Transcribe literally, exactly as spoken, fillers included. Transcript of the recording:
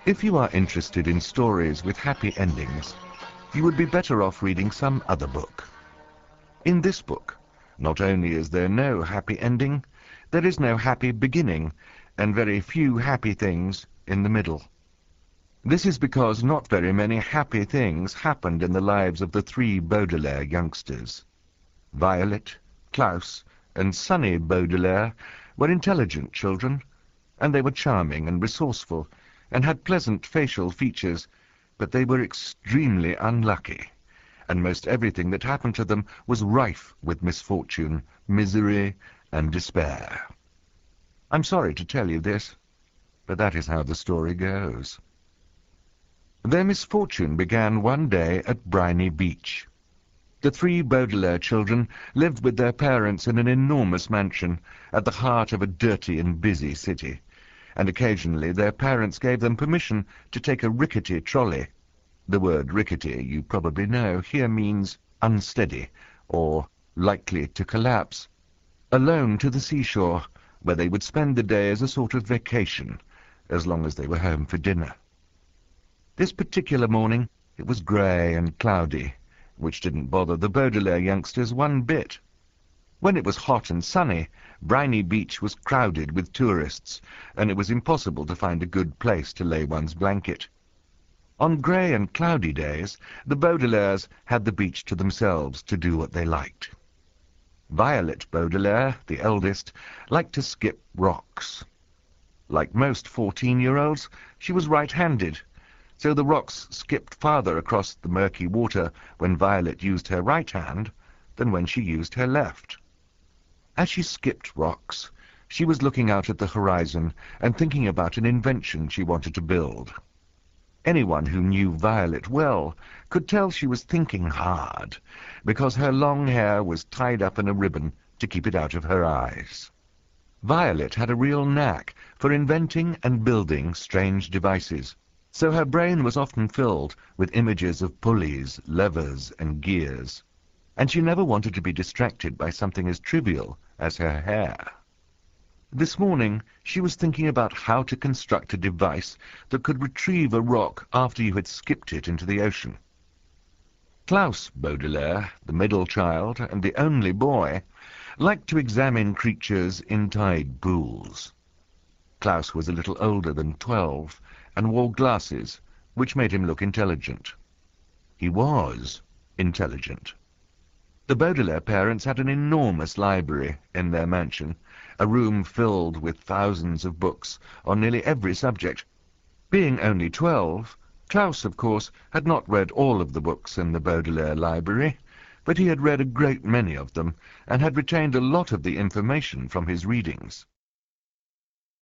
If you are interested in stories with happy endings, you would be better off reading some other book. In this book, not only is there no happy ending, there is no happy beginning, and very few happy things in the middle. This is because not very many happy things happened in the lives of the three Baudelaire youngsters. Violet, Klaus, and Sunny Baudelaire were intelligent children, and they were charming and resourceful, and had pleasant facial features, but they were extremely unlucky, and most everything that happened to them was rife with misfortune, misery, and despair. I'm sorry to tell you this, but that is how the story goes. Their misfortune began one day at Briny Beach. The three Baudelaire children lived with their parents in an enormous mansion at the heart of a dirty and busy city, and occasionally their parents gave them permission to take a rickety trolley. The word rickety, you probably know, here means unsteady or likely to collapse, alone to the seashore, where they would spend the day as a sort of vacation, as long as they were home for dinner. This particular morning it was grey and cloudy, which didn't bother the Baudelaire youngsters one bit. When it was hot and sunny, Briny Beach was crowded with tourists, and it was impossible to find a good place to lay one's blanket. On grey and cloudy days, the Baudelaires had the beach to themselves to do what they liked. Violet Baudelaire, the eldest, liked to skip rocks. Like most fourteen-year-olds, she was right-handed, so the rocks skipped farther across the murky water when Violet used her right hand than when she used her left. As she skipped rocks, she was looking out at the horizon and thinking about an invention she wanted to build. Anyone who knew Violet well could tell she was thinking hard, because her long hair was tied up in a ribbon to keep it out of her eyes. Violet had a real knack for inventing and building strange devices, so her brain was often filled with images of pulleys, levers, and gears, and she never wanted to be distracted by something as trivial as her hair. This morning she was thinking about how to construct a device that could retrieve a rock after you had skipped it into the ocean. Klaus Baudelaire, the middle child and the only boy, liked to examine creatures in tide pools. Klaus was a little older than twelve, and wore glasses, which made him look intelligent. He was intelligent. The Baudelaire parents had an enormous library in their mansion, a room filled with thousands of books on nearly every subject. Being only twelve, Klaus, of course, had not read all of the books in the Baudelaire library, but he had read a great many of them, and had retained a lot of the information from his readings.